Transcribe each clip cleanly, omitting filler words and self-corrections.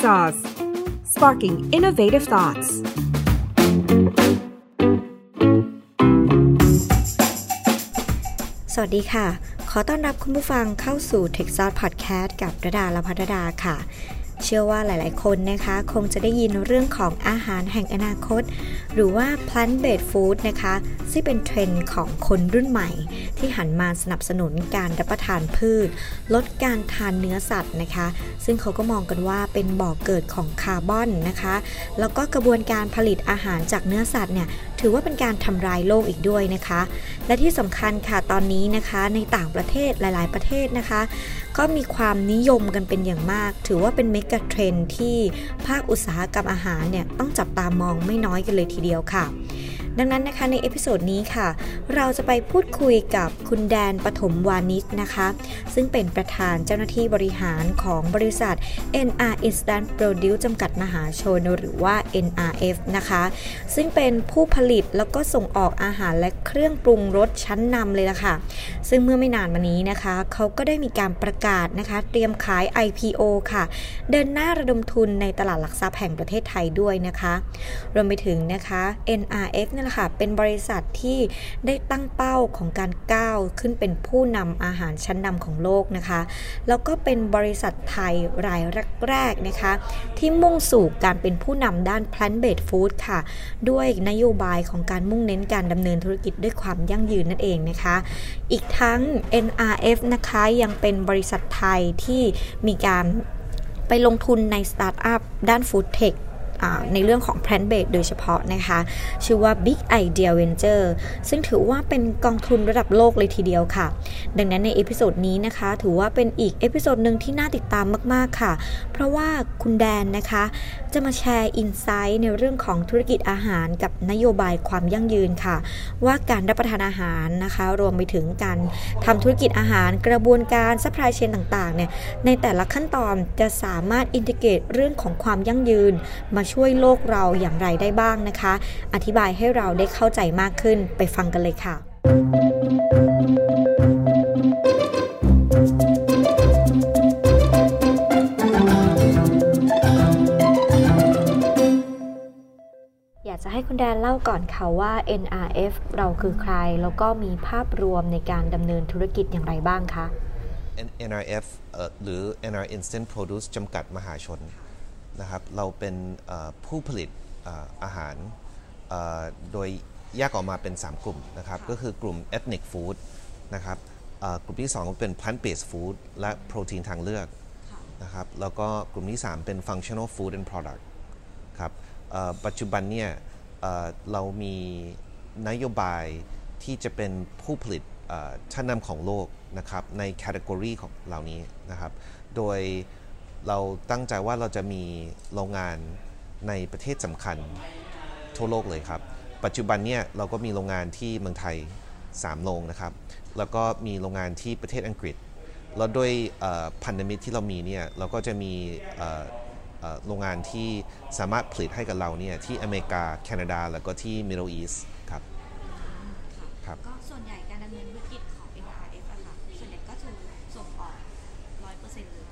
Jaws Sparking Innovative Thoughts สวัสดีค่ะขอต้อนรับคุณผู้ฟังเข้าสู่ Tech Sauce Podcast กับระดาและภัทรดาค่ะเชื่อว่าหลายๆคนนะคะคงจะได้ยินเรื่องของอาหารแห่งอนาคตหรือว่า plant-based food นะคะซึ่งเป็นเทรนด์ของคนรุ่นใหม่ที่หันมาสนับสนุนการรับประทานพืชลดการทานเนื้อสัตว์นะคะซึ่งเขาก็มองกันว่าเป็นบ่อกเกิดของคาร์บอนนะคะแล้วก็กระบวนการผลิตอาหารจากเนื้อสัตว์เนี่ยถือว่าเป็นการทำลายโลกอีกด้วยนะคะและที่สำคัญค่ะตอนนี้นะคะในต่างประเทศหลายๆประเทศนะคะก็มีความนิยมกันเป็นอย่างมากถือว่าเป็นเมกะเทรนด์ที่ภาคอุตสาหกรรมอาหารเนี่ยต้องจับตามองไม่น้อยกันเลยทีเดียวค่ะดังนั้นนะคะในเอพิโซดนี้ค่ะเราจะไปพูดคุยกับคุณแดนปฐมวานิชนะคะซึ่งเป็นประธานเจ้าหน้าที่บริหารของบริษัท NR Instant Produce จำกัดมหาชนหรือว่า NRF นะคะซึ่งเป็นผู้ผลิตแล้วก็ส่งออกอาหารและเครื่องปรุงรสชั้นนำเลยล่ะค่ะซึ่งเมื่อไม่นานมานี้นะคะเขาก็ได้มีการประกาศนะคะเตรียมขาย IPO ค่ะเดินหน้าระดมทุนในตลาดหลักทรัพย์แห่งประเทศไทยด้วยนะคะรวมไปถึงนะคะ NRFนี่แหละค่ะเป็นบริษัทที่ได้ตั้งเป้าของการก้าวขึ้นเป็นผู้นำอาหารชั้นนำของโลกนะคะแล้วก็เป็นบริษัทไทยรายแรกๆนะคะที่มุ่งสู่การเป็นผู้นำด้าน plant-based food ค่ะด้วยนโยบายของการมุ่งเน้นการดำเนินธุรกิจด้วยความยั่งยืนนั่นเองนะคะอีกทั้ง NRF นะคะยังเป็นบริษัทไทยที่มีการไปลงทุนในสตาร์ทอัพด้าน Food Techในเรื่องของ plant-based โดยเฉพาะนะคะชื่อว่า Big Idea Venture ซึ่งถือว่าเป็นกองทุนระดับโลกเลยทีเดียวค่ะดังนั้นในเอพิโซดนี้นะคะถือว่าเป็นอีกเอพิโซดหนึ่งที่น่าติดตามมากๆค่ะเพราะว่าคุณแดนนะคะจะมาแชร์อินไซต์ในเรื่องของธุรกิจอาหารกับนโยบายความยั่งยืนค่ะว่าการรับประทานอาหารนะคะรวมไปถึงการทำธุรกิจอาหารกระบวนการ supply chain ต่างๆเนี่ยในแต่ละขั้นตอนจะสามารถอินทิเกรตเรื่องของความยั่งยืนมาช่วยโลกเราอย่างไรได้บ้างนะคะอธิบายให้เราได้เข้าใจมากขึ้นไปฟังกันเลยค่ะอยากจะให้คุณแดนเล่าก่อนค่ะว่า NRF เราคือใครแล้วก็มีภาพรวมในการดำเนินธุรกิจอย่างไรบ้างคะ NRF หรือ NR Instant Produce จำกัดมหาชนนะครับเราเป็นผู้ผลิตอาหารโดยแยกออกมาเป็น3กลุ่มนะครับก็คือกลุ่ม Ethnic Food นะครับกลุ่มที่2เป็น Plant-based Food และโปรตีนทางเลือกนะครับแล้วก็กลุ่มที่3เป็น Functional Food and Product ครับปัจจุบันเนี่ยเรามีนโยบายที่จะเป็นผู้ผลิตชั้นนำของโลกนะครับในแคตตากรีของเหล่านี้นะครับโดยเราตั้งใจว่าเราจะมีโรงงานในประเทศสำคัญทั่วโลกเลยครับปัจจุบันเนี่ยเราก็มีโรงงานที่เมืองไทย3โรงนะครับแล้วก็มีโรงงานที่ประเทศอังกฤษแล้วด้วยพันธมิตรที่เรามีเนี่ยเราก็จะมีโรงงานที่สามารถผลิตให้กับเราเนี่ยที่อเมริกาแคนาดาแล้วก็ที่ Middle East ครับครับก็ส่วนใหญ่การดำเนินธุรกิจของ NRF อะค่ะส่วนใหญ่ก็คือส่งออก 100% เลย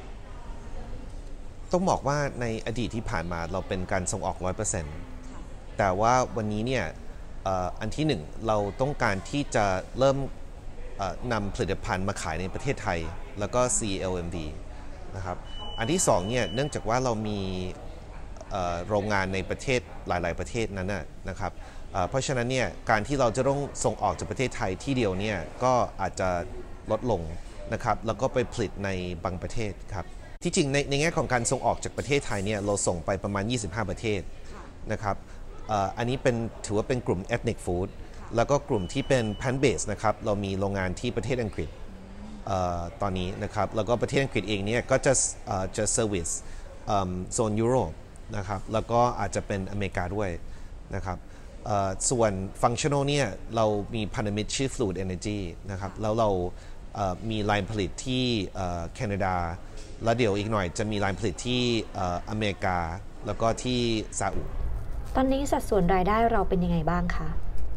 ต้องบอกว่าในอดีตที่ผ่านมาเราเป็นการส่งออก 100% แต่ว่าวันนี้เนี่ยอันที่หนึ่งเราต้องการที่จะเริ่มนำผลิตภัณฑ์มาขายในประเทศไทยแล้วก็ CLMV นะครับอันที่สองเนี่ยเนื่องจากว่าเรามีโรงงานในประเทศหลายๆประเทศนั้นนะครับเพราะฉะนั้นเนี่ยการที่เราจะต้องส่งออกจากประเทศไทยที่เดียวเนี่ยก็อาจจะลดลงนะครับแล้วก็ไปผลิตในบางประเทศครับที่จริงในแง่ของการส่งออกจากประเทศไทยเนี่ยเราส่งไปประมาณ25ประเทศนะครับอันนี้ถือว่าเป็นกลุ่ม ethnic food แล้วก็กลุ่มที่เป็น plant-based นะครับเรามีโรงงานที่ประเทศอังกฤษตอนนี้นะครับแล้วก็ประเทศอังกฤษเองเนี่ยก็จะ service โซนยุโรปนะครับแล้วก็อาจจะเป็นอเมริกาด้วยนะครับส่วน functional เนี่ยเรามีพันธมิตรชื่อ Fluid Energy นะครับแล้วเรามีไลน์ผลิตที่แคนาดาแล้วเดี๋ยวอีกหน่อยจะมีไลน์ผลิตที่อเมริกาแล้วก็ที่ซาอุตอนนี้สัดส่วนรายได้เราเป็นยังไงบ้างคะ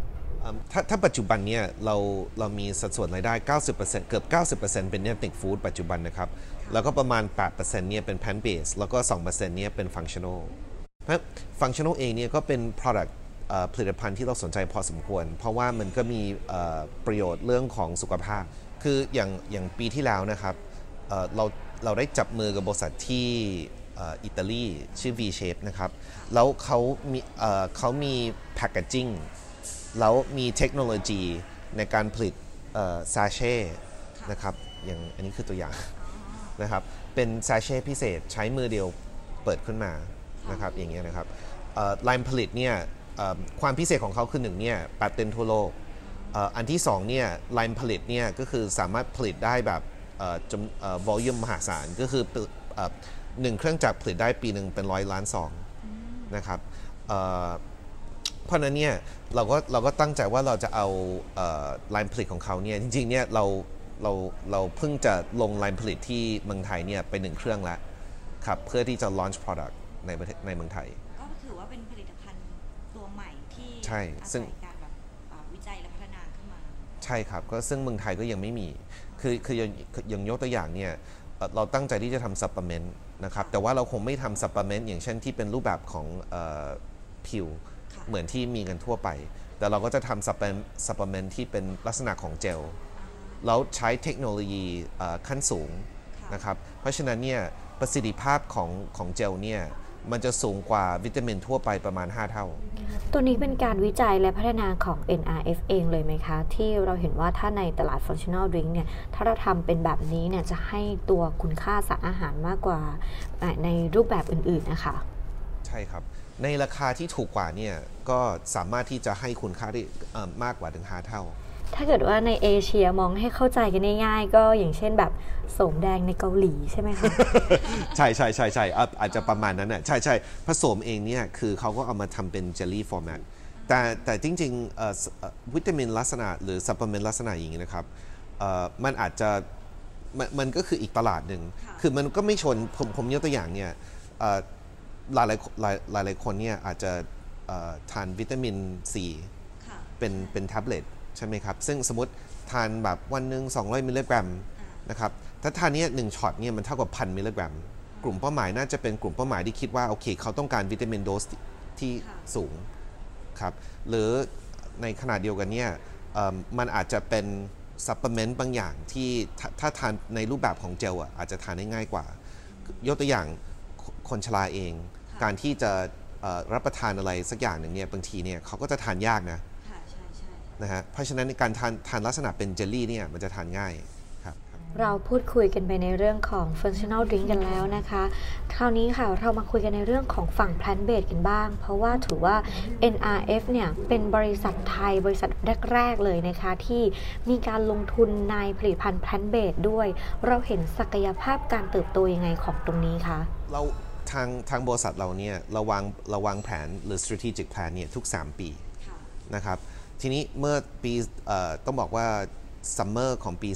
ถ้าปัจจุบันเนี่ยเรามีสัดส่วนรายได้ 90% เกือบ 90% เป็น ethnic food ปัจจุบันนะครับแล้วก็ประมาณ 8% เนี่ยเป็น plant based แล้วก็ 2% เนี่ยเป็น functional เพราะ functional เองเนี่ยก็เป็น product ผลิตภัณฑ์ที่เราสนใจพอสมควรเพราะว่ามันก็มีประโยชน์เรื่องของสุขภาพคืออย่างปีที่แล้วนะครับเราได้จับมือกับบริษัทที่อิตาลีชื่อ V-Shape นะครับแล้วเขามี packaging แล้วมีเทคโนโลยีในการผลิตซาเช่นะครับอย่างอันนี้คือตัวอย่างนะครับเป็นซาเช่พิเศษใช้มือเดียวเปิดขึ้นมานะครับอย่างเงี้ยนะครับไลน์ผลิตเนี่ยความพิเศษของเขาคือ1เนี่ยปาเทนต์ทั่วโลกอันที่2เนี่ยไลน์ผลิตเนี่ยก็คือสามารถผลิตได้แบบวอลลุ่มมหาศาลก็คือ1เครื่องจักรผลิตได้ปีหนึ่งเป็น100 ล้านซองนะครับเพราะนั้นเนี่ยเราก็ตั้งใจว่าเราจะเอาไลน์ผลิตของเขาเนี่ยจริงๆเนี่ยเราเพิ่งจะลงไลน์ผลิตที่เมืองไทยเนี่ยไป1เครื่องแล้วครับเพื่อที่จะ launch product ในเมืองไทยก็ถือว่าเป็นผลิตภัณฑ์ตัวใหม่ที่ใช่ซึ่งการแบบวิจัยและพัฒนาขึ้นมาใช่ครับก็ซึ่งเมืองไทยก็ยังไม่มีคืออย่างยกตัวอย่างเนี่ยเราตั้งใจที่จะทำซัพพลีเมนต์นะครับแต่ว่าเราคงไม่ทำซัพพลีเมนต์อย่างเช่นที่เป็นรูปแบบของผิวเหมือนที่มีกันทั่วไปแต่เราก็จะทำซัพพลีเมนต์ที่เป็นลักษณะของเจลแล้วใช้เทคโนโลยีขั้นสูงนะครับเพราะฉะนั้นเนี่ยประสิทธิภาพของเจลเนี่ยมันจะสูงกว่าวิตามินทั่วไปประมาณ5 เท่าตัวนี้เป็นการวิจัยและพัฒนาของ NRF เองเลยไหมคะที่เราเห็นว่าถ้าในตลาด functional drink เนี่ยถ้าเราทำเป็นแบบนี้เนี่ยจะให้ตัวคุณค่าสารอาหารมากกว่าในรูปแบบอื่นๆนะคะใช่ครับในราคาที่ถูกกว่าเนี่ยก็สามารถที่จะให้คุณค่าได้มากกว่าถึง5 เท่าถ้าเกิดว่าในเอเชียมองให้เข้าใจกันง่ายๆก็อย่างเช่นแบบโสมแดงในเกาหลีใช่ไหมคะใช่อาจจะประมาณนั้นน่ะใช่ผสมเองเนี่ยคือเขาก็เอามาทำเป็นเจลลี่ฟอร์แมตแต่จริงๆวิตามินลักษณะหรือซัพพลีเมนต์ลักษณะอย่างนี้นะครับมันอาจจะมันก็คืออีกตลาดหนึ่งคือมันก็ไม่ชนผมยกตัวอย่างเนี่ยหลายคนเนี่ยอาจจะทานวิตามินซีเป็นแท็บเล็ตใช่ไหมครับซึ่งสมมติทานแบบวันหนึ่ง200 มิลลิกรัมนะครับถ้าทานเนี่ย1ช็อตเนี่ยมันเท่ากับ 1,000 มิลลิกรัมกลุ่มเป้าหมายน่าจะเป็นกลุ่มเป้าหมายที่คิดว่าโอเคเขาต้องการวิตามินโดสที่สูงครับหรือในขณะเดียวกันเนี่ยมันอาจจะเป็นซัพพลีเมนต์บางอย่างที่ถ้าทานในรูปแบบของเจลอาจจะทานได้ง่ายกว่ายกตัวอย่างคนชราเองการที่จะรับประทานอะไรสักอย่างหนึ่งเนี่ยบางทีเนี่ยเขาก็จะทานยากนะฮะเพราะฉะนั้นการทานลักษณะเป็นเจลลี่เนี่ยมันจะทานง่ายครับเราพูดคุยกันไปในเรื่องของ functional drink กันแล้วนะคะคราวนี้ค่ะเรามาคุยกันในเรื่องของฝั่ง plant based กันบ้างเพราะว่าถือว่า NRF เนี่ยเป็นบริษัทไทยบริษัทแรกๆเลยนะคะที่มีการลงทุนในผลิตภัณฑ์ plant based ด้วยเราเห็นศักยภาพการเติบโตยังไงของตรงนี้คะเราทางบริษัทเราเนี่ยเราวางแผนหรือ strategic plan เนี่ยทุก3 ปีนะครับทีนี้เมื่อปีต้องบอกว่าซัมเมอร์ของปี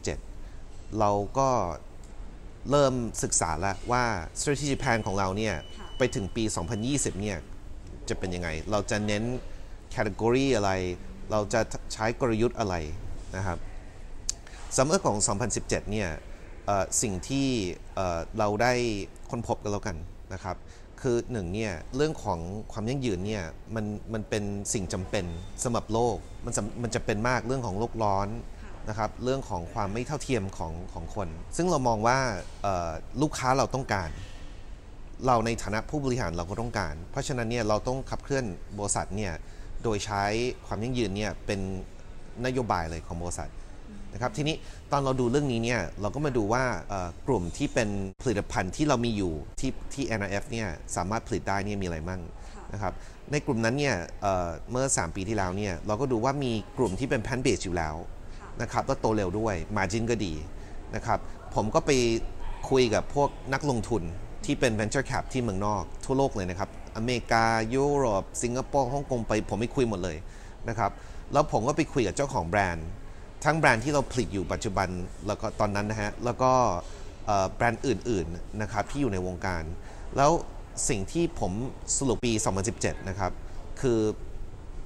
2017 เราก็เริ่มศึกษาแล้วว่า strategic plan ของเราเนี่ยไปถึงปี 2020 เนี่ยจะเป็นยังไงเราจะเน้น category อะไรเราจะใช้กลยุทธ์อะไรนะครับซัมเมอร์ของ 2017 เนี่ยสิ่งที่เราได้ค้นพบกันแล้วกันนะครับคือ1เนี่ยเรื่องของความยั่งยืนเนี่ยมันเป็นสิ่งจำเป็นสำหรับโลกมันจะเป็นมากเรื่องของโลกร้อนนะครับเรื่องของความไม่เท่าเทียมของคนซึ่งเรามองว่าลูกค้าเราต้องการเราในฐานะผู้บริหารเราก็ต้องการเพราะฉะนั้นเนี่ยเราต้องขับเคลื่อนบริษัทเนี่ยโดยใช้ความยั่งยืนเนี่ยเป็นนโยบายเลยของบริษัทนะครับทีนี้ตอนเราดูเรื่องนี้เนี่ยเราก็มาดูว่ากลุ่มที่เป็นผลิตภัณฑ์ที่เรามีอยู่ที่ NRF เนี่ยสามารถผลิตได้เนี่ยมีอะไรมั่งนะครับในกลุ่มนั้นเนี่ยเมื่อ3 ปีที่แล้วเนี่ยเราก็ดูว่ามีกลุ่มที่เป็น plant based อยู่แล้วนะครับแล้วโตเร็วด้วย margin ก็ดีนะครับผมก็ไปคุยกับพวกนักลงทุนที่เป็น venture cap ที่เมืองนอกทั่วโลกเลยนะครับอเมริกายุโรปสิงคโปร์ฮ่องกงผมไปคุยหมดเลยนะครับแล้วผมก็ไปคุยกับเจ้าของแบรนด์ทั้งแบรนด์ที่เราผลิตอยู่ปัจจุบันแล้วก็ตอนนั้นนะฮะแล้วก็แบรนด์อื่นๆนะครับที่อยู่ในวงการแล้วสิ่งที่ผมสรุปปี 2017 นะครับคือ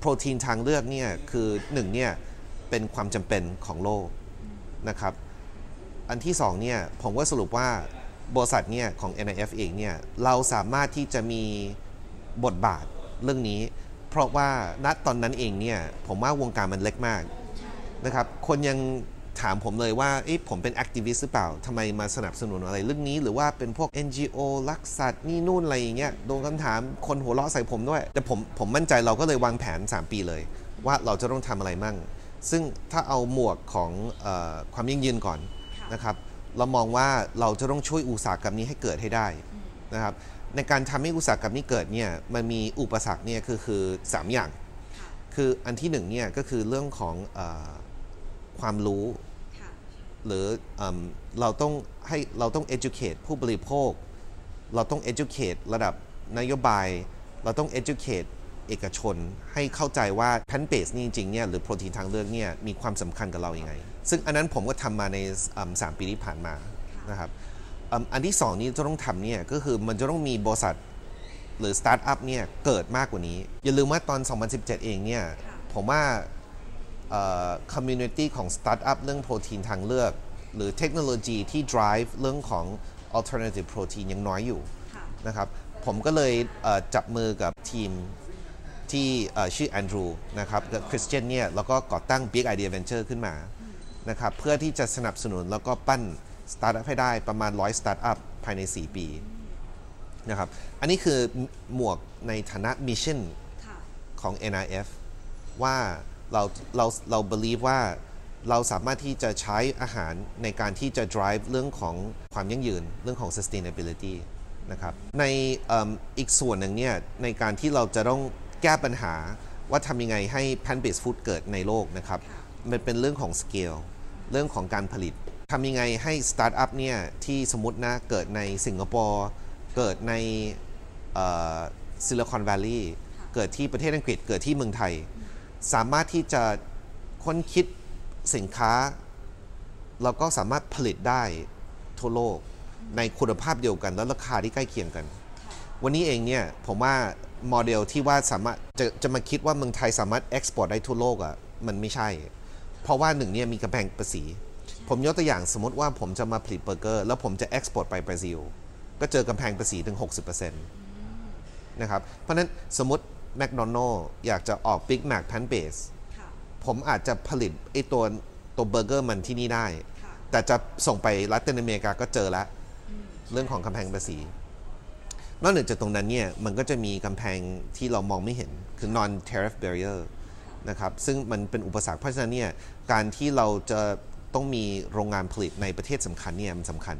โปรตีนทางเลือกเนี่ยคือ1เนี่ยเป็นความจำเป็นของโลกนะครับอันที่2เนี่ยผมก็สรุปว่าบริษัทเนี่ยของ NIF เองเนี่ยเราสามารถที่จะมีบทบาทเรื่องนี้เพราะว่าณตอนนั้นเองเนี่ยผมว่าวงการมันเล็กมากนะครับคนยังถามผมเลยว่าผมเป็นแอคทิวิสต์หรือเปล่าทำไมมาสนับสนุนอะไรเรื่องนี้หรือว่าเป็นพวก NGO รักสัตว์นี่นู่นอะไรอย่างเงี้ยโดนคำถามคนหัวเราะใส่ผมด้วยแต่ผมมั่นใจเราก็เลยวางแผน3ปีเลยว่าเราจะต้องทำอะไรมั่งซึ่งถ้าเอาหมวกของความยั่งยืนก่อนนะครับเรามองว่าเราจะต้องช่วยอุตสาหกรรมนี้ให้เกิดให้ได้นะครับในการทำให้อุตสาหกรรมนี้เกิดเนี่ยมันมีอุปสรรคเนี่ยคือ3อย่างคืออันที่1เนี่ยก็คือเรื่องของความรู้หรือเราต้อง educate ผู้บริโภคเราต้อง educate ระดับนโยบายเราต้อง educate เอกชนให้เข้าใจว่าแพนเบสนี่จริงๆเนี่ยหรือโปรตีนทางเลือกเนี่ยมีความสำคัญกับเราอย่างไงซึ่งอันนั้นผมก็ทำมาใน3 ปีที่ผ่านมานะครับอันที่2นี้จะต้องทำเนี่ยก็คือมันจะต้องมีบริษัทหรือสตาร์ทอัพเนี่ยเกิดมากกว่านี้อย่าลืมว่าตอน 2017 เองเนี่ยผมว่าคอมมูนิตี้ของสตาร์ทอัพเรื่องโปรตีนทางเลือกหรือเทคโนโลยีที่ drive เรื่องของ alternative protein ยังน้อยอยู่นะครับผมก็เลยจับมือกับทีมที่ชื่อแอนดรูนะครับกับคริสเตียนเนี่ยแล้วก็ก่อตั้ง Big Idea Venture ขึ้นมานะครับเพื่อที่จะสนับสนุนแล้วก็ปั้นสตาร์ทอัพให้ได้ประมาณ100สตาร์ทอัพภายใน4 ปีนะครับอันนี้คือหมวกในฐานะมิชชั่นของ NIF ว่าเรา believe ว่าเราสามารถที่จะใช้อาหารในการที่จะ drive เรื่องของความยั่งยืนเรื่องของ sustainability นะครับในอีกส่วนหนึ่งเนี่ยในการที่เราจะต้องแก้ปัญหาว่าทำยังไงให้ plant-based food เกิดในโลกนะครับมันเป็นเรื่องของ scale เรื่องของการผลิตทำยังไงให้ startup เนี่ยที่สมมตินะเกิดในสิงคโปร์เกิดในซิลิคอนวัลลีย์เกิดที่ประเทศอังกฤษเกิดที่เมืองไทยสามารถที่จะค้นคิดสินค้าแล้วก็สามารถผลิตได้ทั่วโลกในคุณภาพเดียวกันและราคาที่ใกล้เคียงกันวันนี้เองเนี่ยผมว่าโมเดลที่ว่าสามารถจะมาคิดว่าเมืองไทยสามารถเอ็กซ์พอร์ตได้ทั่วโลกอ่ะมันไม่ใช่เพราะว่า1เนี่ยมีกำแพงภาษีผมยกตัวอย่างสมมติว่าผมจะมาผลิตเบอร์เกอร์แล้วผมจะเอ็กซ์พอร์ตไปบราซิลก็เจอกำแพงภาษีถึง 60% นะครับเพราะนั้นสมมติแมคโดนัลด์อยากจะออก Big Mac Plant-based ผมอาจจะผลิตไอ้ตัวเบอร์เกอร์มันที่นี่ได้แต่จะส่งไปลาตินอเมริกาก็เจอแล้วเรื่องของกำแพงภาษีนอกเหนือจากตรงนั้นเนี่ยมันก็จะมีกำแพงที่เรามองไม่เห็นคือ non tariff barrier นะครับซึ่งมันเป็นอุปสรรคเพราะฉะนั้นเนี่ยการที่เราจะต้องมีโรงงานผลิตในประเทศสำคัญเนี่ยมันสำคัญ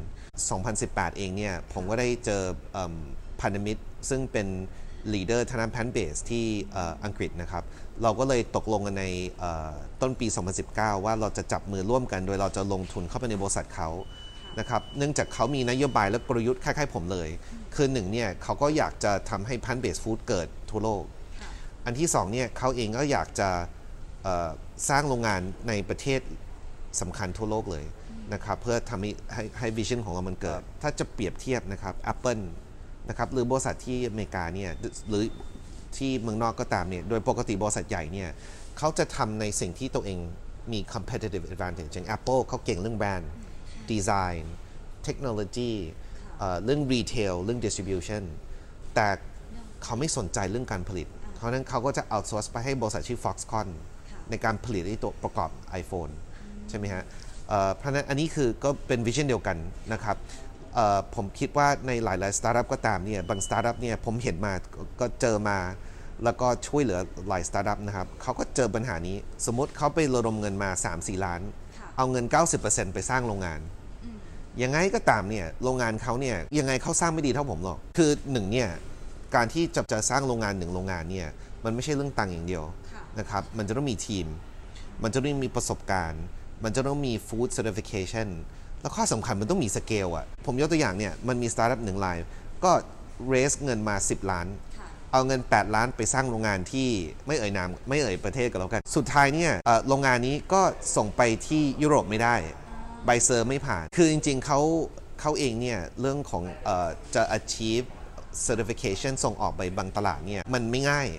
2018 เองเนี่ยผมก็ได้เจอพันธมิตรซึ่งเป็นลีดเดอร์ทางด้าน plant-based ที่อังกฤษนะครับเราก็เลยตกลงกันในต้นปี 2019 ว่าเราจะจับมือร่วมกันโดยเราจะลงทุนเข้าไปในบริษัทเขานะครับเนื่องจากเขามีนโยบายและกลยุทธ์คล้ายๆผมเลยคือ1เนี่ยเขาก็อยากจะทำให้ plant-based food เกิดทั่วโลกอันที่2เนี่ยเขาเองก็อยากจะสร้างโรงงานในประเทศสำคัญทั่วโลกเลยนะครับเพื่อทำให้วิชั่นของเรามันเกิดถ้าจะเปรียบเทียบนะครับ Apple นะครับหรือบริษัทที่อเมริกาเนี่ยหรือที่เมืองนอกก็ตามเนี่ยโดยปกติบริษัทใหญ่เนี่ยเขาจะทำในสิ่งที่ตัวเองมี competitive advantage อย่าง Apple เขาเก่งเรื่องแบรนด์ดีไซน์เทคโนโลยีเรื่อง retail เรื่อง distribution แต่เขาไม่สนใจเรื่องการผลิตเพราะนั้นเขาก็จะ outsource ไปให้บริษัทชื่อ Foxconn ในการผลิตตัวประกอบ iPhone ใช่ไหมฮะเพราะนั้นอันนี้คือก็เป็นวิชั่นเดียวกันนะครับผมคิดว่าในหลายๆสตาร์ทอัพก็ตามเนี่ยบางสตาร์ทอัพเนี่ยผมเห็นมาก็เจอมาแล้วก็ช่วยเหลือหลายสตาร์ทอัพนะครับเขาก็เจอปัญหานี้สมมติเขาไประดมเงินมา 3-4 ล้านเอาเงิน 90% ไปสร้างโรงงานยังไงก็ตามเนี่ยโรงงานเขาเนี่ยยังไงเขาสร้างไม่ดีเท่าผมหรอกคือ1เนี่ยการที่จะสร้างโรงงาน1โรงงานเนี่ยมันไม่ใช่เรื่องตังค์อย่างเดียวนะครับมันจะต้องมีทีมมันจะต้องมีประสบการณ์มันจะต้องมี food certification แล้วข้อสำคัญมันต้องมีสเกลอ่ะผมยกตัวอย่างเนี่ยมันมีสตาร์ทอัพ1รายก็ raise เงินมา10 ล้านเอาเงิน8 ล้านไปสร้างโรงงานที่ไม่เอ่ยนามไม่เอ่ยประเทศกันแล้วกันสุดท้ายเนี่ยโรงงานนี้ก็ส่งไปที่ยุโรปไม่ได้ใบเซอร์ไม่ผ่านคือจริงๆเขาเองเนี่ยเรื่องของจะ achieve certification ส่งออกไปบางตลาดเนี่ยมันไม่ง่าย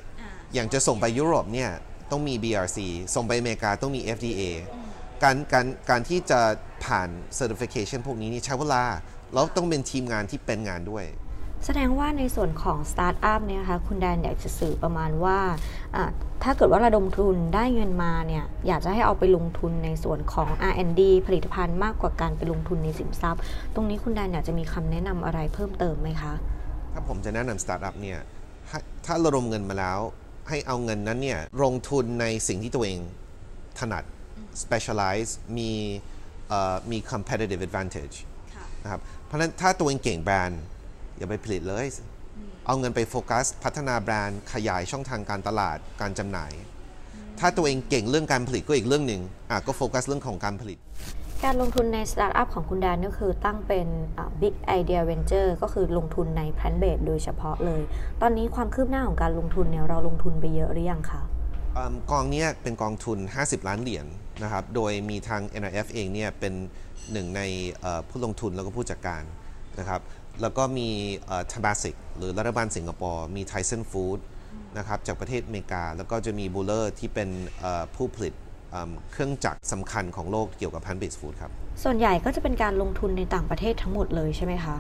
อย่างจะส่งไปยุโรปเนี่ยต้องมี BRC ส่งไปอเมริกาต้องมี FDA การที่จะผ่าน certification พวกนี้นี่ใช้เวลาแล้วต้องเป็นทีมงานที่เป็นงานด้วยแสดงว่าในส่วนของสตาร์ทอัพเนี่ยค่ะคุณแดนอยากจะสื่อประมาณว่าถ้าเกิดว่าระดมทุนได้เงินมาเนี่ยอยากจะให้เอาไปลงทุนในส่วนของ R&D ผลิตภัณฑ์มากกว่าการไปลงทุนในสินทรัพย์ตรงนี้คุณแดนอยากจะมีคำแนะนำอะไรเพิ่มเติมไหมคะถ้าผมจะแนะนำสตาร์ทอัพเนี่ยถ้าระดมเงินมาแล้วให้เอาเงินนั้นเนี่ยลงทุนในสิ่งที่ตัวเองถนัด specialize มี competitive advantage นะครับเพราะฉะนั้นถ้าตัวเองเก่งแบรนด์อย่าไปผลิตเลยเอาเงินไปโฟกัสพัฒนาแบรนด์ขยายช่องทางการตลาดการจำหน่ายถ้าตัวเองเก่งเรื่องการผลิตก็อีกเรื่องหนึ่งก็โฟกัสเรื่องของการผลิตการลงทุนในสตาร์ทอัพของคุณแดนก็คือตั้งเป็น Big Idea Venture ก็คือลงทุนใน Plant Based โดยเฉพาะเลยตอนนี้ความคืบหน้าของการลงทุนเนี่ยเราลงทุนไปเยอะหรือยังคะกองนี้เป็นกองทุน50 ล้านเหรียญนะครับโดยมีทาง NRF เองเนี่ยเป็นหนึ่งในผู้ลงทุนแล้วก็ผู้จัดการนะครับแล้วก็มีTemasek หรือรัฐบาลสิงคโปร์มี Tyson Food นะครับจากประเทศอเมริกาแล้วก็จะมี Buller ที่เป็นผู้ผลิตเครื่องจักรสำคัญของโลกเกี่ยวกับ Plant-based food ครับส่วนใหญ่ก็จะเป็นการลงทุนในต่างประเทศทั้งหมดเลยใช่ไหมคะ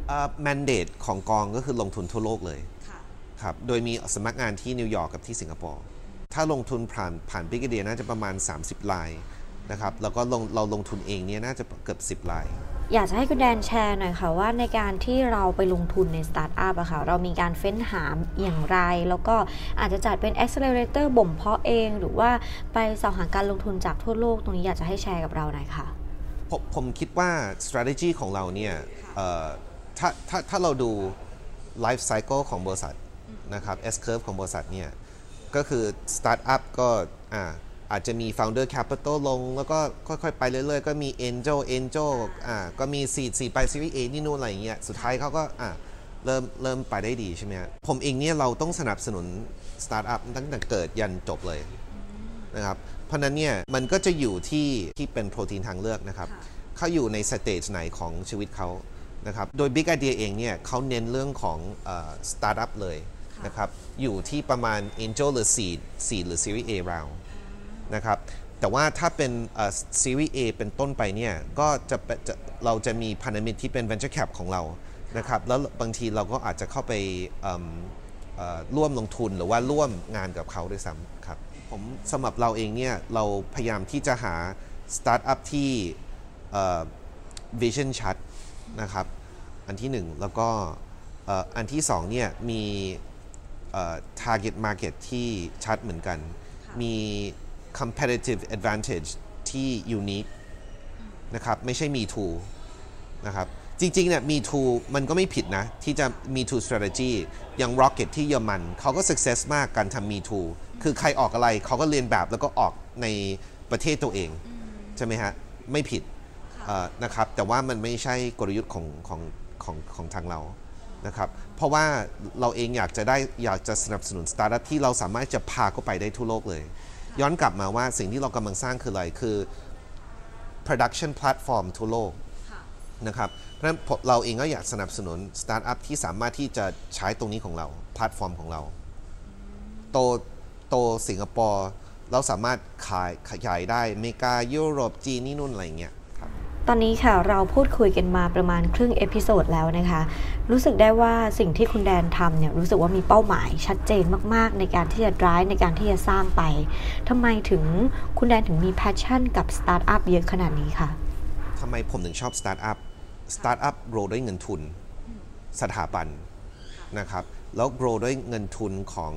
mandate ของกองก็คือลงทุนทั่วโลกเลยครับโดยมีสำนักงานที่นิวยอร์กกับที่สิงคโปร์ถ้าลงทุนผ่าน Big Idea น่าจะประมาณ30 รายนะครับแล้วก็เราลงทุนเองเนี่ยน่าจะเกือบ10 รายอยากจะให้คุณแดนแชร์หน่อยค่ะว่าในการที่เราไปลงทุนในสตาร์ทอัพอะค่ะเรามีการเฟ้นหาอย่างไรแล้วก็อาจจะจัดเป็น accelerator บ่มเพาะเองหรือว่าไปสอบหาการลงทุนจากทั่วโลกตรงนี้อยากจะให้แชร์กับเราหน่อยค่ะผมคิดว่า strategy ของเราเนี่ยถ้าเราดู life cycle ของบริษัทนะครับ S curve ของบริษัทเนี่ยก็คือ startup ก็อาจจะมี founder capital ลงแล้วก็ค่อยๆไปเรื่อยๆก็มี angel ก็มี seed ไป series A นี่นู่นอะไรอย่างเงี้ยสุดท้ายเขาก็เริ่มไปได้ดีใช่ไหมครับผมเองเนี่ยเราต้องสนับสนุน startup ตั้งแต่เกิดยันจบเลยนะครับเพราะนั้นเนี่ยมันก็จะอยู่ที่เป็นโปรตีนทางเลือกนะครับเขาอยู่ในสเตจไหนของชีวิตเขานะครับโดย Big Idea เองเนี่ยเขาเน้นเรื่องของstartup เลยนะครับอยู่ที่ประมาณ angel หรือ seed หรือ series A roundนะครับแต่ว่าถ้าเป็นSeries A เป็นต้นไปเนี่ยก็เราจะมีพันธมิตรที่เป็น Venture Cap ของเรานะครับแล้วบางทีเราก็อาจจะเข้าไปร่วมลงทุนหรือว่าร่วมงานกับเขาด้วยซ้ำครับผมสำหรับเราเองเนี่ยเราพยายามที่จะหาสตาร์ทอัพที่vision ชัดนะครับอันที่1แล้วก็อันที่2เนี่ยมี target market ที่ชัดเหมือนกันมี competitive advantage ที่ unique นะครับไม่ใช่ me too นะครับจริงๆเนี่ย me too มันก็ไม่ผิดนะที่จะ me too strategy อย่าง Rocket ที่เยอรมันเขาก็ success มากการทำ me too คือใครออกอะไรเขาก็เรียนแบบแล้วก็ออกในประเทศตัวเองใช่ไหมฮะไม่ผิดนะครับแต่ว่ามันไม่ใช่กลยุทธ์ของทางเรานะครับเพราะว่าเราเองอยากจะสนับสนุนสตาร์ทอัพที่เราสามารถจะพาเข้าไปได้ทั่วโลกเลยย้อนกลับมาว่าสิ่งที่เรากำลังสร้างคืออะไรคือ production platform ทั่วโลกนะครับเพราะฉะนั้นเราเองก็อยากสนับสนุนสตาร์ทอัพที่สามารถที่จะใช้ตรงนี้ของเราแพลตฟอร์มของเราโตสิงคโปร์เราสามารถขยายได้อเมริกายุโรปจีนนี่นู่นอะไรเงี้ยตอนนี้ค่ะเราพูดคุยกันมาประมาณครึ่งเอพิโซดแล้วนะคะรู้สึกได้ว่าสิ่งที่คุณแดนทำเนี่ยรู้สึกว่ามีเป้าหมายชัดเจนมากๆในการที่จะ drive ในการที่จะสร้างไปทำไมถึงคุณแดนถึงมี passion กับสตาร์ทอัพเยอะขนาดนี้คะทำไมผมถึงชอบสตาร์ทอัพโกรด้วยเงินทุนสถาบันนะครับแล้วโกรด้วยเงินทุนของ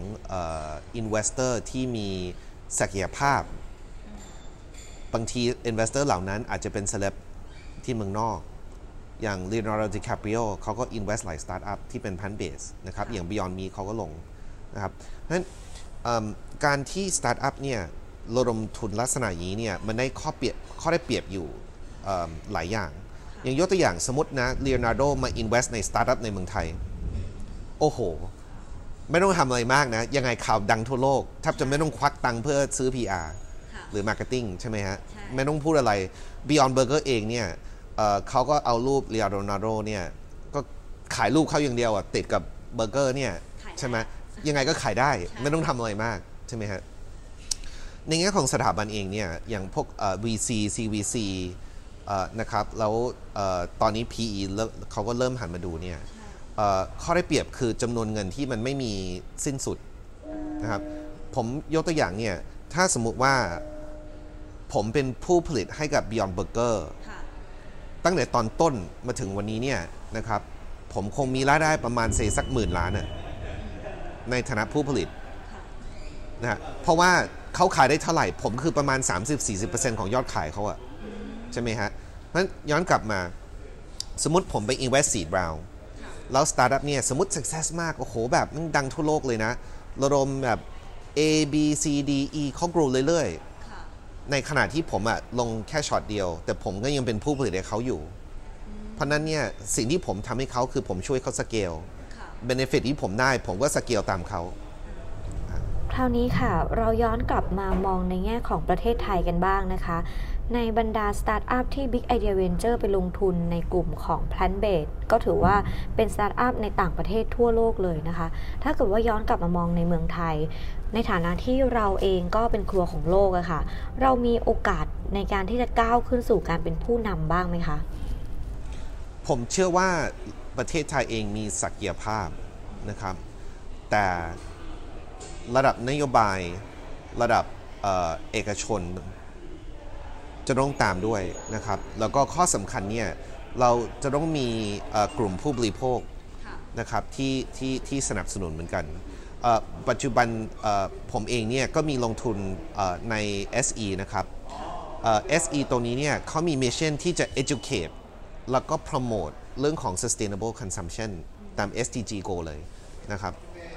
investor ที่มีศักยภาพบางที investor เหล่านั้นอาจจะเป็นเซเลบที่เมืองนอกอย่าง Leonardo DiCaprio เขาก็ invest หลายสตาร์ทอัพที่เป็น Plant-based นะครับอย่าง Beyond Meat เขาก็ลงนะครับเพราะฉะนั้นการที่สตาร์ทอัพเนี่ยระดมทุนลักษณะนี้เนี่ยมันได้ข้อได้เปรียบอยู่หลายอย่างอย่างยกตัวอย่างสมมตินะ Leonardo มา invest ในสตาร์ทอัพในเมืองไทยโอ้โหไม่ต้องทำอะไรมากนะยังไงข่าวดังทั่วโลกแทบจะไม่ต้องควักตังค์เพื่อซื้อ PR หรือ Marketing ใช่ไหมฮะไม่ต้องพูดอะไร Beyond Burger เองเนี่ยเขาก็เอารูป Leonardo เนี่ยก็ขายรูปเขาอย่างเดียวติดกับเบอร์เกอร์เนี่ยใช่ไหมยังไงก็ขายได้ไม่ต้องทำอะไรมากใช่ไหมฮะในแง่ของสถาบันเองเนี่ยอย่างพวกVC CVC นะครับแล้วตอนนี้ PE เขาก็เริ่มหันมาดูเนี่ยข้อได้เปรียบคือจำนวนเงินที่มันไม่มีสิ้นสุดนะครับผมยกตัวอย่างเนี่ยถ้าสมมุติว่าผมเป็นผู้ผลิตให้กับ Beyond Burger ตั้งแต่ตอนต้นมาถึงวันนี้เนี่ยนะครับผมคงมีรายได้ประมาณสัก10,000 ล้านในฐานะผู้ผลิตนะเพราะว่าเขาขายได้เท่าไหร่ผมคือประมาณ 30-40% ของยอดขายเขาใช่ไหมฮะเพราะฉะนั้นย้อนกลับมาสมมติผมไป invest seed round แล้วสตาร์ทอัพเนี่ยสมมติ success มากโอ้โหแบบมันดังทั่วโลกเลยนะระดมแบบ A B C D E เขา grow เรื่อยๆในขณะที่ผมลงแค่ช็อตเดียวแต่ผมก็ยังเป็นผู้ผลิตให้เขาอยู่เพราะนั้นเนี่ยสิ่งที่ผมทำให้เขาคือผมช่วยเขาสเกล benefit ที่ผมได้ผมก็สเกลตามเขาคราวนี้ค่ะเราย้อนกลับมามองในแง่ของประเทศไทยกันบ้างนะคะในบรรดาสตาร์ทอัพที่ Big Idea Venture ไปลงทุนในกลุ่มของ Plant Based ก็ถือว่าเป็นสตาร์ทอัพในต่างประเทศทั่วโลกเลยนะคะถ้าเกิดว่าย้อนกลับมามองในเมืองไทยในฐานะที่เราเองก็เป็นครัวของโลกอะค่ะเรามีโอกาสในการที่จะก้าวขึ้นสู่การเป็นผู้นำบ้างไหมคะผมเชื่อว่าประเทศไทยเองมีศักยภาพนะครับแต่ระดับนโยบายระดับเอกชนจะต้องตามด้วยนะครับแล้วก็ข้อสำคัญเนี่ยเราจะต้องมีกลุ่มผู้บริโภคนะครับที่สนับสนุนเหมือนกันปัจจุบันผมเองเนี่ยก็มีลงทุนใน SE นะครับSE ตรงนี้เนี่ยเขามีมิชชั่นที่จะ educate แล้วก็ promote เรื่องของ sustainable consumption ตาม SDG goal เลยนะครับ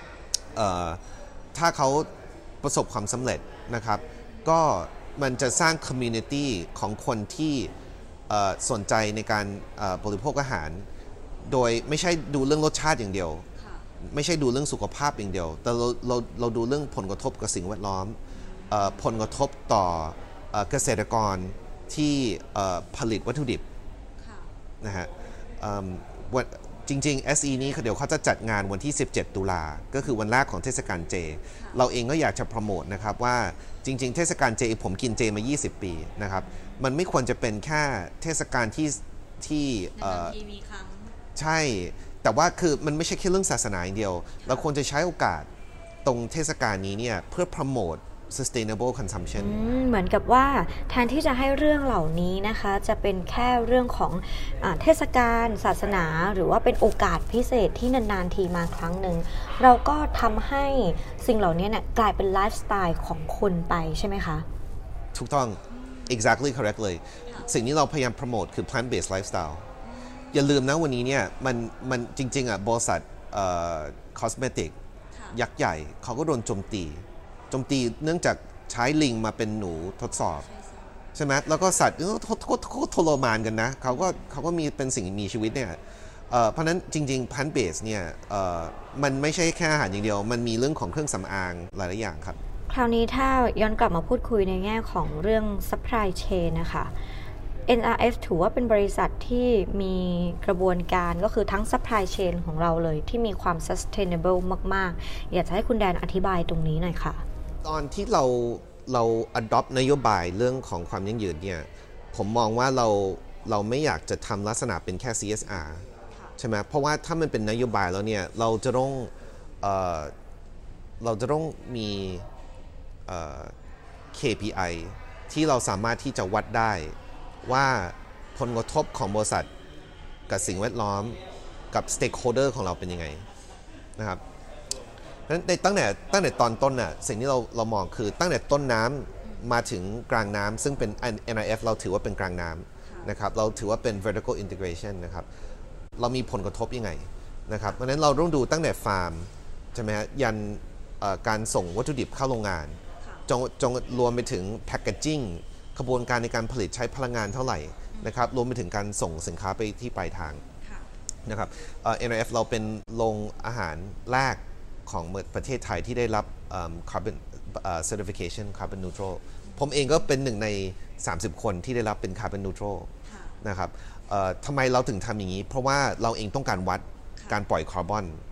ถ้าเขาประสบความสำเร็จนะครับก็มันจะสร้าง community ของคนที่สนใจในการบริโภคอาหารโดยไม่ใช่ดูเรื่องรสชาติอย่างเดียวไม่ใช่ดูเรื่องสุขภาพอย่างเดียวแต่เราดูเรื่องผลกระทบกับสิ่งแวดล้อมผลกระทบต่อเกษตรกรที่ผลิตวัตถุดิบนะฮะจริงๆ SE นี้เดี๋ยวเขาจะจัดงานวันที่17 ตุลาก็คือวันแรกของเทศกาลเจเราเองก็อยากจะโปรโมทนะครับว่าจริงๆเทศกาลเจผมกินเจมา20 ปีนะครับมันไม่ควรจะเป็นแค่เทศกาลที่มีครั้งใช่แต่ว่าคือมันไม่ใช่แค่เรื่องศาสนาอย่างเดียวเราควรจะใช้โอกาสตรงเทศกาลนี้เนี่ยเพื่อโปรโมทsustainable consumption เหมือนกับว่าแทนที่จะให้เรื่องเหล่านี้นะคะจะเป็นแค่เรื่องของเทศกาลศาสนาหรือว่าเป็นโอกาสพิเศษที่นานๆทีมาครั้งหนึ่งเราก็ทำให้สิ่งเหล่านี้เนี่ยกลายเป็นไลฟ์สไตล์ของคนไปใช่ไหมคะถูกต้อง exactly correct เลยสิ่งนี้เราพยายามโปรโมทคือ plant based lifestyle อย่าลืมนะวันนี้เนี่ยมันจริงๆบริษัทcosmetic ยักษ์ใหญ่เขาก็โดนโจมตีเนื่องจากใช้ลิงมาเป็นหนูทดสอบใช่ไหมแล้วก็สัตว์ทรมานกันนะเขาก็มีเป็นสิ่งมีชีวิตเนี่ยเพราะนั้นจริงๆ plant based เนี่ยมันไม่ใช่แค่อาหารอย่างเดียวมันมีเรื่องของเครื่องสำอางหลายๆอย่างครับคราวนี้ถ้าย้อนกลับมาพูดคุยในแง่ของเรื่อง supply chain นะคะ NRF ถือว่าเป็นบริษัทที่มีกระบวนการก็คือทั้ง supply chain ของเราเลยที่มีความ sustainable มากๆอยากจะให้คุณแดนอธิบายตรงนี้หน่อยค่ะตอนที่เรา adopt นโยบายเรื่องของความยั่งยืนเนี่ยผมมองว่าเราไม่อยากจะทำลักษณะเป็นแค่ CSR ใช่ไหมเพราะว่าถ้ามันเป็นนโยบายแล้วเนี่ยเราจะต้องมี KPI ที่เราสามารถที่จะวัดได้ว่าผลกระทบของบริษัทกับสิ่งแวดล้อมกับ stakeholder ของเราเป็นยังไงนะครับตั้งแต่ตอนต้นน่ะสิ่งที่เรามองคือตั้งแต่ต้นน้ำมาถึงกลางน้ำซึ่งเป็น NIF เราถือว่าเป็นกลางน้ำนะครับเราถือว่าเป็น vertical integration นะครับเรามีผลกระทบยังไงนะครับเพราะฉะนั้นเราต้องดูตั้งแต่ฟาร์มใช่ไหมฮะยันการส่งวัตถุดิบเข้าโรงงานจงรวมไปถึง packaging กระบวนการในการผลิตใช้พลังงานเท่าไหร่นะครับรวมไปถึงการส่งสินค้าไปที่ปลายทางนะครับNIF เราเป็นโรงอาหารแรกของประเทศไทยที่ได้รับ carbon certification carbon neutral ผมเองก็เป็นหนึ่งใน30คนที่ได้รับเป็น carbon neutral นะครับทำไมเราถึงทำอย่างนี้เพราะว่าเราเองต้องการวัดการปล่อยคาร์บอน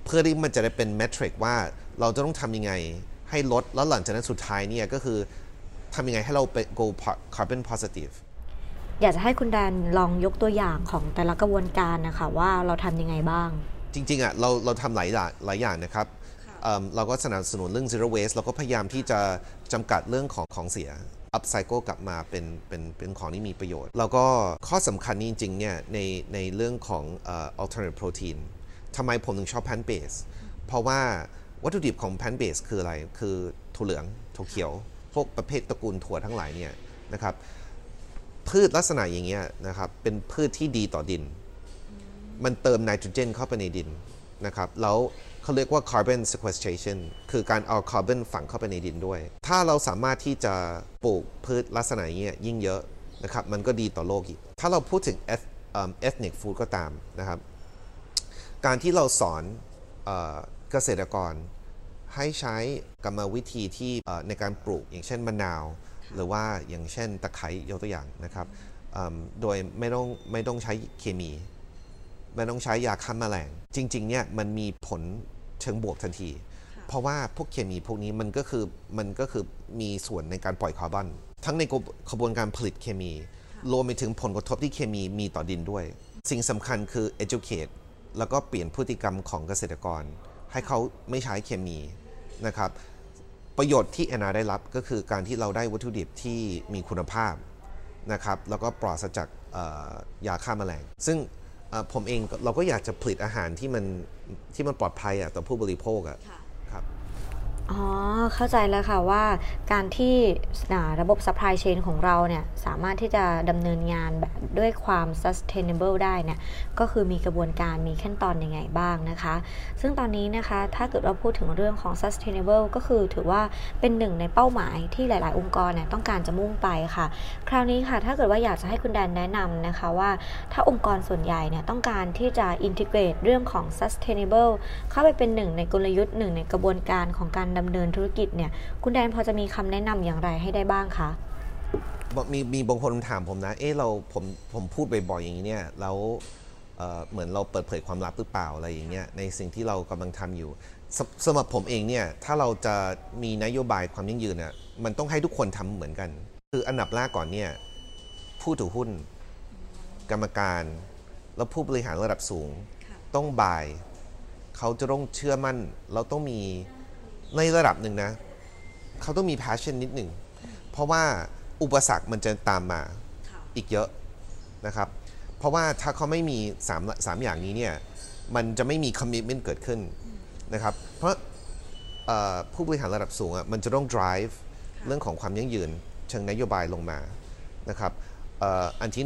เพื่อที่มันจะได้เป็นเมทริกว่าเราจะต้องทำยังไงให้ลดแล้วหลังจากนั้นสุดท้ายเนี่ยก็คือทำยังไงให้เราเป็น go carbon positive อยากจะให้คุณแดนลองยกตัวอย่างของแต่ละกระบวนการนะคะว่าเราทำยังไงบ้างจริงๆเราทำหลายอย่างนะครับเราก็สนับสนุนเรื่อง zero waste เราก็พยายามที่จะจำกัดเรื่องของเสีย upcycle กลับมาเป็นของที่มีประโยชน์แล้วก็ข้อสำคัญนี้จริงๆเนี่ยในเรื่องของ alternative protein ทำไมผมถึงชอบ plant base เพราะว่าวัตถุดิบของ plant base คืออะไรคือถั่วเหลืองถั่วเขียวพวกประเภทตระกูลถั่วทั้งหลายเนี่ยนะครับพืชลักษณะอย่างเงี้ยนะครับเป็นพืชที่ดีต่อดินมันเติมไนโตรเจนเข้าไปในดินนะครับแล้วเขาเรียกว่า carbon sequestration คือการเอาคาร์บอนฝังเข้าไปในดินด้วยถ้าเราสามารถที่จะปลูกพืชลักษณะนี้ยิ่งเยอะนะครับมันก็ดีต่อโลกอีกถ้าเราพูดถึง ethnic food ก็ตามนะครับการที่เราสอนเกษตรกรให้ใช้กรรมวิธีที่ในการปลูกอย่างเช่นมะนาวหรือว่าอย่างเช่นตะไคร้ยกตัวอย่างนะครับโดยไม่ต้องใช้เคมีไม่ต้องใช้ยาฆ่าแมลงจริงๆเนี่ยมันมีผลเชิงบวกทันทีเพราะว่าพวกเคมีพวกนี้มันก็คือมีส่วนในการปล่อยคาร์บอนทั้งในกระบวนการผลิตเคมีรวมไปถึงผลกระทบที่เคมีมีต่อดินด้วยสิ่งสำคัญคือ educate แล้วก็เปลี่ยนพฤติกรรมของเกษตรกรให้เขาไม่ใช้เคมีนะครับประโยชน์ที่แอนนาได้รับก็คือการที่เราได้วัตถุดิบที่มีคุณภาพนะครับแล้วก็ปลอดจากยาฆ่าแมลงซึ่งผมเองเราก็อยากจะผลิตอาหารที่มันปลอดภัยต่อผู้บริโภคครับอ๋อเข้าใจแล้วค่ะว่าการที่ระบบ supply chain ของเราเนี่ยสามารถที่จะดำเนินงานแบบด้วยความ sustainable ได้เนี่ยก็คือมีกระบวนการมีขั้นตอนยังไงบ้างนะคะซึ่งตอนนี้นะคะถ้าเกิดว่าพูดถึงเรื่องของ sustainable ก็คือถือว่าเป็นหนึ่งในเป้าหมายที่หลายๆองค์กรเนี่ยต้องการจะมุ่งไปค่ะคราวนี้ค่ะถ้าเกิดว่าอยากจะให้คุณแดนแนะนำนะคะว่าถ้าองค์กรส่วนใหญ่เนี่ยต้องการที่จะ integrate เรื่องของ sustainable เข้าไปเป็นหนึ่งในกลยุทธ์หนึ่งในกระบวนการของการดำเนินธุรกิจเนี่ยคุณแดนพอจะมีคำแนะนำอย่างไรให้ได้บ้างคะมีบางคนถามผมนะผมพูดบ่อยๆอย่างนี้เนี่ยแล้วเหมือนเราเปิดเผยความลับหรือเปล่าอะไรอย่างเงี้ยในสิ่งที่เรากำลังทำอยู่สำหรับผมเองเนี่ยถ้าเราจะมีนโยบายความยั่งยืนเนี่ยมันต้องให้ทุกคนทำเหมือนกันคืออันดับแรกก่อนเนี่ยผู้ถือหุ้นกรรมการแล้วผู้บริหารระดับสูงต้องบายเขาจะต้องเชื่อมั่นเราต้องมีในระดับหนึ่งนะเขาต้องมี passion นิดหนึ่งเพราะว่าอุปสรรคมันจะตามมาอีกเยอะนะครับเพราะว่าถ้าเขาไม่มี3อย่างนี้เนี่ยมันจะไม่มี commitment เกิดขึ้นนะครับเพราะผู้บริหารระดับสูงมันจะต้อง drive เรื่องของความยั่งยืนเชิงนโยบายลงมานะครับอันที่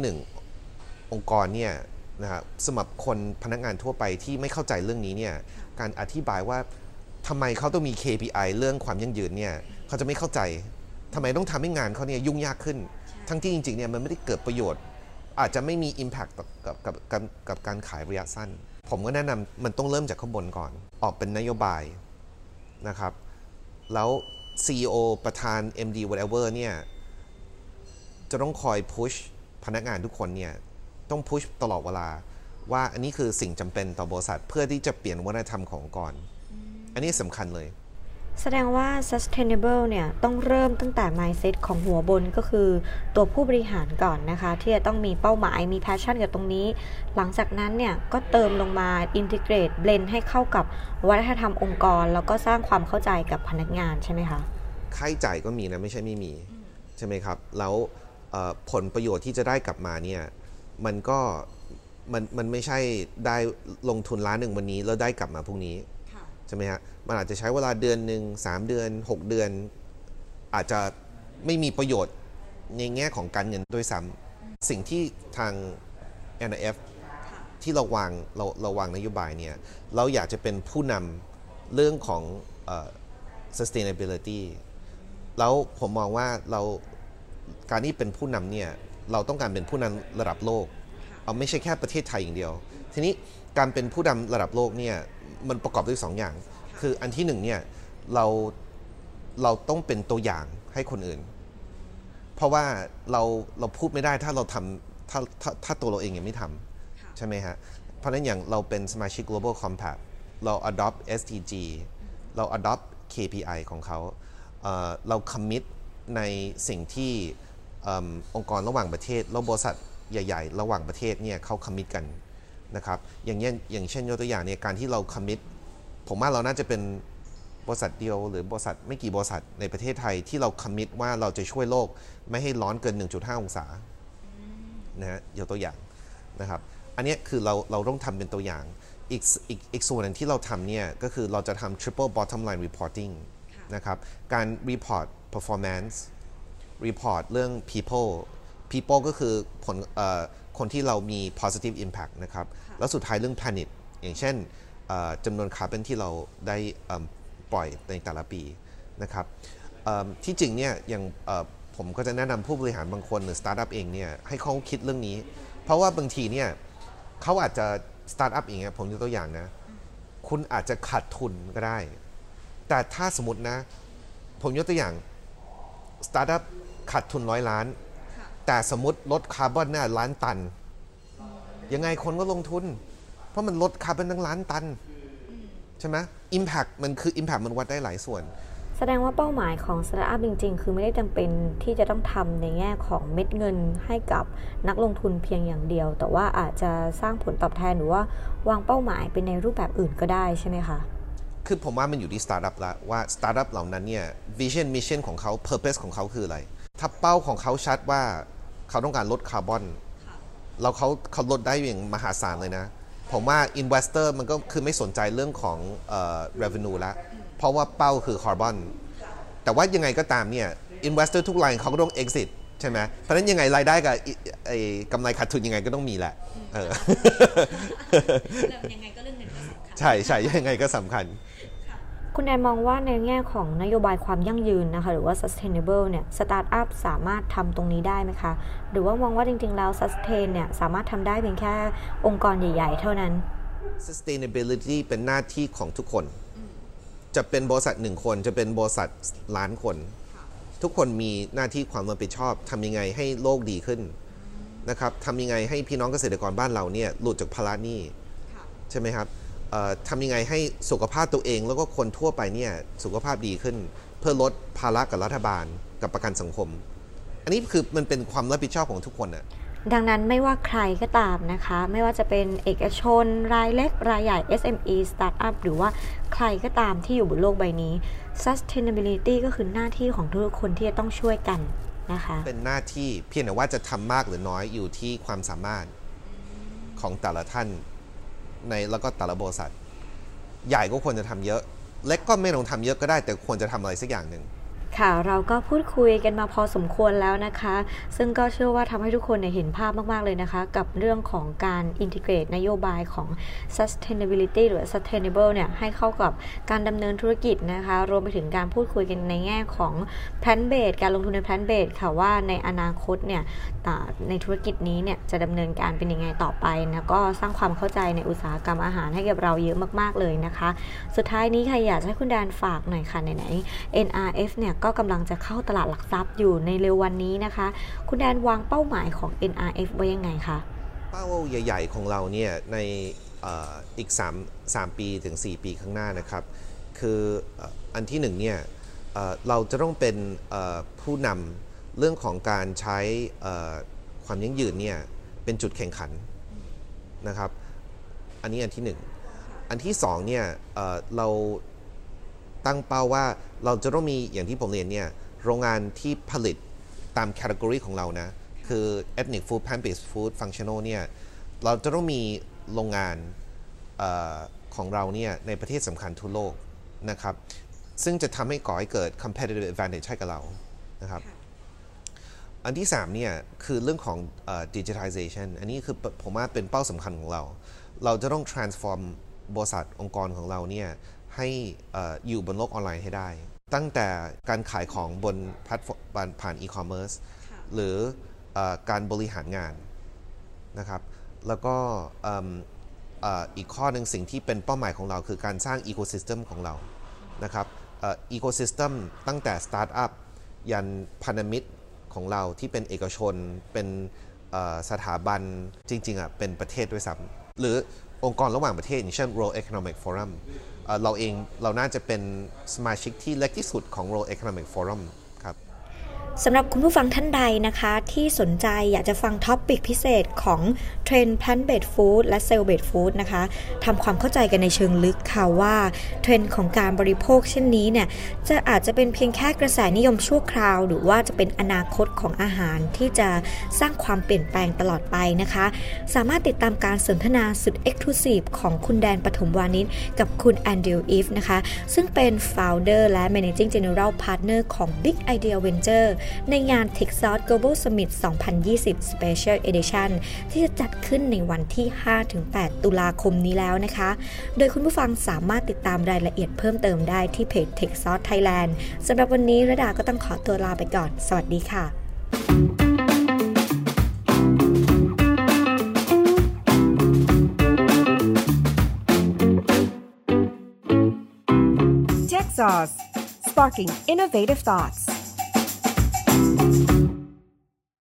1องค์กรเนี่ยนะครับสำหรับคนพนักงานทั่วไปที่ไม่เข้าใจเรื่องนี้เนี่ยการอธิบายว่าทำไมเขาต้องมี KPI เรื่องความยั่งยืนเนี่ยเขาจะไม่เข้าใจทำไมต้องทำให้งานเขาเนี่ยยุ่งยากขึ้นทั้งที่จริงๆเนี่ยมันไม่ได้เกิดประโยชน์อาจจะไม่มี impact กับการขายระยะสั้นผมก็แนะนำมันต้องเริ่มจากข้างบนก่อนออกเป็นนโยบายนะครับแล้ว CEO ประธาน MD whatever เนี่ยจะต้องคอย push พนักงานทุกคนเนี่ยต้อง push ตลอดเวลาว่าอันนี้คือสิ่งจำเป็นต่อบริษัทเพื่อที่จะเปลี่ยนวัฒนธรรมขององค์กรอันนี้สำคัญเลยแสดงว่า sustainable เนี่ยต้องเริ่มตั้งแต่ mindset ของหัวบนก็คือตัวผู้บริหารก่อนนะคะที่จะต้องมีเป้าหมายมี passion กับตรงนี้หลังจากนั้นเนี่ยก็เติมลงมา integrate blend ให้เข้ากับวัฒนธรรมองค์กรแล้วก็สร้างความเข้าใจกับพนักงานใช่ไหมคะค่าใช้จ่ายก็มีนะไม่ใช่ไม่มีใช่ไหมครับแล้วผลประโยชน์ที่จะได้กลับมาเนี่ยมันไม่ใช่ได้ลงทุน1,000,000วันนี้แล้วได้กลับมาพรุ่งนี้ใช่ไหมฮะมันอาจจะใช้เวลาเดือนหนึ่ง3 เดือน6 เดือนอาจจะไม่มีประโยชน์ในแง่ของการเงินด้วยซ้ำสิ่งที่ทาง NIF ที่เราวางนโยบายเนี่ยเราอยากจะเป็นผู้นำเรื่องของsustainability แล้วผมมองว่าการที่เป็นผู้นำเนี่ยเราต้องการเป็นผู้นำระดับโลกไม่ใช่แค่ประเทศไทยอย่างเดียวทีนี้การเป็นผู้นำระดับโลกเนี่ยมันประกอบด้วย2 อย่างคืออันที่1เนี่ยเราต้องเป็นตัวอย่างให้คนอื่นเพราะว่าเราพูดไม่ได้ถ้าเราทำถ้าตัวเราเองยังไม่ทำใช่ไหมฮะเพราะฉะนั้นอย่างเราเป็นสมาชิก Global Compact เรา adopt SDG เรา adopt KPI ของเขาเรา commit ในสิ่งที่องค์กรระหว่างประเทศและบริษัทใหญ่ๆระหว่างประเทศเนี่ยเขา commit กันนะครับอย่างเช่นยกตัวอย่างเนี่ยการที่เรา commit ผมว่าเราน่าจะเป็นบริษัทเดียวหรือบริษัทไม่กี่บริษัทในประเทศไทยที่เรา commit ว่าเราจะช่วยโลกไม่ให้ร้อนเกิน 1.5 องศานะฮะยกตัวอย่างนะครับอันนี้คือเราต้องทำเป็นตัวอย่างอีกส่วนนึงที่เราทำเนี่ยก็คือเราจะทำ triple bottom line reporting นะครับการ report performance report เรื่อง people ก็คือคนที่เรามี positive impact นะครับแล้วสุดท้ายเรื่อง planet อย่างเช่นจำนวนคาร์บอนที่เราได้ปล่อยในแต่ละปีนะครับที่จริงเนี่ยอย่างผมก็จะแนะนำผู้บริหารบางคนหรือสตาร์ทอัพเองเนี่ยให้เขาคิดเรื่องนี้เพราะว่าบางทีเนี่ยเขาอาจจะสตาร์ทอัพอย่างเงี้ยผมยกตัวอย่างนะคุณอาจจะขาดทุนก็ได้แต่ถ้าสมมตินะผมยกตัวอย่างสตาร์ทอัพขาดทุน100 ล้านแต่สมมติลดคาร์บอนเนี่ย1,000,000 ตันยังไงคนก็ลงทุนเพราะมันลดคาร์บอนตั้ง1,000,000 ตันใช่ไหม Impact มันคือ Impact มันวัดได้หลายส่วนแสดงว่าเป้าหมายของสตาร์ทอัพจริงๆคือไม่ได้จำเป็นที่จะต้องทำในแง่ของเม็ดเงินให้กับนักลงทุนเพียงอย่างเดียวแต่ว่าอาจจะสร้างผลตอบแทนหรือว่าวางเป้าหมายเป็นในรูปแบบอื่นก็ได้ใช่ไหมคะคือผมว่ามันอยู่ที่สตาร์ทอัพละว่าสตาร์ทอัพเหล่านั้นเนี่ย Vision Mission ของเขา Purpose ของเขาคืออะไรถ้าเป้าของเขาชัดว่าเขาต้องการลดคาร์บอนแล้วเขาลดได้อย่างมหาศาลเลยนะผมว่า Investor มันก็คือไม่สนใจเรื่องของrevenue ละเพราะว่าเป้าคือคาร์บอนแต่ว่ายังไงก็ตามเนี่ย Investor ทุกรายเขาก็ต้อง exit ใช่ไหมเพราะฉะนั้นยังไงรายได้กับกำไรขาดทุนยังไงก็ต้องมีแหละยังไงก็เรื่องเงินก็สำคัญใช่ยังไงก็สำคัญคุณแดนมองว่าในแง่ของนโยบายความยั่งยืนนะคะหรือว่า sustainable เนี่ยสตาร์ทอัพสามารถทำตรงนี้ได้ไหมคะหรือว่ามองว่าจริงๆแล้ว sustain เนี่ยสามารถทำได้เพียงแค่องค์กรใหญ่ๆเท่านั้น sustainability เป็นหน้าที่ของทุกคนจะเป็นบริษัท1 คนจะเป็นบริษัทล้านคนทุกคนมีหน้าที่ความรับผิดชอบทำยังไงให้โลกดีขึ้นนะครับทำยังไงให้พี่น้องเกษตรกรบ้านเราเนี่ยหลุดจากภาระหนี้ใช่ไหมครับทำยังไงให้สุขภาพตัวเองแล้วก็คนทั่วไปเนี่ยสุขภาพดีขึ้นเพื่อลดภาระกับรัฐบาลกับประกันสังคมอันนี้คือมันเป็นความรับผิดชอบของทุกคนน่ะดังนั้นไม่ว่าใครก็ตามนะคะไม่ว่าจะเป็นเอกชนรายเล็กรายใหญ่ SME Startup หรือว่าใครก็ตามที่อยู่บนโลกใบนี้ Sustainability ก็คือหน้าที่ของทุกคนที่จะต้องช่วยกันนะคะเป็นหน้าที่เพียงแต่ว่าจะทำมากหรือน้อยอยู่ที่ความสามารถของแต่ละท่านแล้วก็แต่ละบริษัทใหญ่ก็ควรจะทำเยอะเล็กก็ไม่ต้องทำเยอะก็ได้แต่ควรจะทำอะไรสักอย่างหนึ่งค่ะเราก็พูดคุยกันมาพอสมควรแล้วนะคะซึ่งก็เชื่อว่าทำให้ทุกคนเห็นภาพมากๆเลยนะคะกับเรื่องของการ integrate นโยบายของ sustainability หรือ sustainable เนี่ยให้เข้ากับการดำเนินธุรกิจนะคะรวมไปถึงการพูดคุยกันในแง่ของ plant based การลงทุนใน plant based ค่ะว่าในอนาคตเนี่ยในธุรกิจนี้เนี่ยจะดำเนินการเป็นยังไงต่อไปนะก็สร้างความเข้าใจในอุตสาหกรรมอาหารให้กับเราเยอะมากๆเลยนะคะสุดท้ายนี้ค่ะอยากให้คุณแดนฝากหน่อยค่ะไหนๆ NRF เนี่ยก็กำลังจะเข้าตลาดหลักทรัพย์อยู่ในเร็ววันนี้นะคะคุณแดนวางเป้าหมายของ NRF ไว้ยังไงคะเป้าใหญ่ๆของเราเนี่ยในอีก3 ปีถึง 4 ปีข้างหน้านะครับคืออันที่1เนี่ยเราจะต้องเป็นผู้นำเรื่องของการใช้ความยั่งยืนเนี่ยเป็นจุดแข่งขันนะครับอันนี้อันที่1อันที่2เนี่ยเราตั้งเป้าว่าเราจะต้องมีอย่างที่ผมเรียนเนี่ยโรงงานที่ผลิตตามแคตตากรีของเรานะคือ ethnic food plant-based food functional เนี่ยเราจะต้องมีโรงงานของเราเนี่ยในประเทศสำคัญทั่วโลกนะครับซึ่งจะทำให้ก่อให้เกิด competitive advantage ให้กับเรานะครับอันที่3เนี่ยคือเรื่องของ digitization อันนี้คือผมว่าเป็นเป้าสำคัญของเราเราจะต้อง transform บริษัทองค์กรของเราเนี่ยให้อยู่บนโลกออนไลน์ให้ได้ตั้งแต่การขายของบนแพลตฟอร์มผ่านอีคอมเมิร์ซหรือการบริหารงานนะครับแล้วก็อีกข้อหนึ่งสิ่งที่เป็นเป้าหมายของเราคือการสร้างอีโคซิสเต็มของเรานะครับอีโคซิสเต็มตั้งแต่สตาร์ทอัพยันพันธมิตรของเราที่เป็นเอกชนเป็นสถาบันจริงๆเป็นประเทศด้วยซ้ำหรือองค์กรระหว่างประเทศอย่างเช่น World Economic Forum เราน่าจะเป็นสมาชิกที่เล็กที่สุดของ World Economic Forum ครับสำหรับคุณผู้ฟังท่านใดนะคะที่สนใจอยากจะฟังท็อปปิกพิเศษของเทรนด์ Plant-based Food และ Cell-based Food นะคะทำความเข้าใจกันในเชิงลึกค่ะว่าเทรนด์ของการบริโภคเช่นนี้เนี่ยอาจจะเป็นเพียงแค่กระแสนิยมชั่วคราวหรือว่าจะเป็นอนาคตของอาหารที่จะสร้างความเปลี่ยนแปลงตลอดไปนะคะสามารถติดตามการสนทนาสุด Exclusive ของคุณแดนปฐมวานิชกับคุณแอนดรูว์ อีฟนะคะซึ่งเป็น Founder และ Managing General Partner ของ Big Idea Ventureในงาน Texas Global Summit 2020 Special Edition ที่จะจัดขึ้นในวันที่ 5-8 ตุลาคมนี้แล้วนะคะโดยคุณผู้ฟังสามารถติดตามรายละเอียดเพิ่มเติมได้ที่เพจ Texas Thailand สำหรับวันนี้ระดาก็ต้องขอตัวลาไปก่อนสวัสดีค่ะ Tech Sauce, sparking innovative thoughts.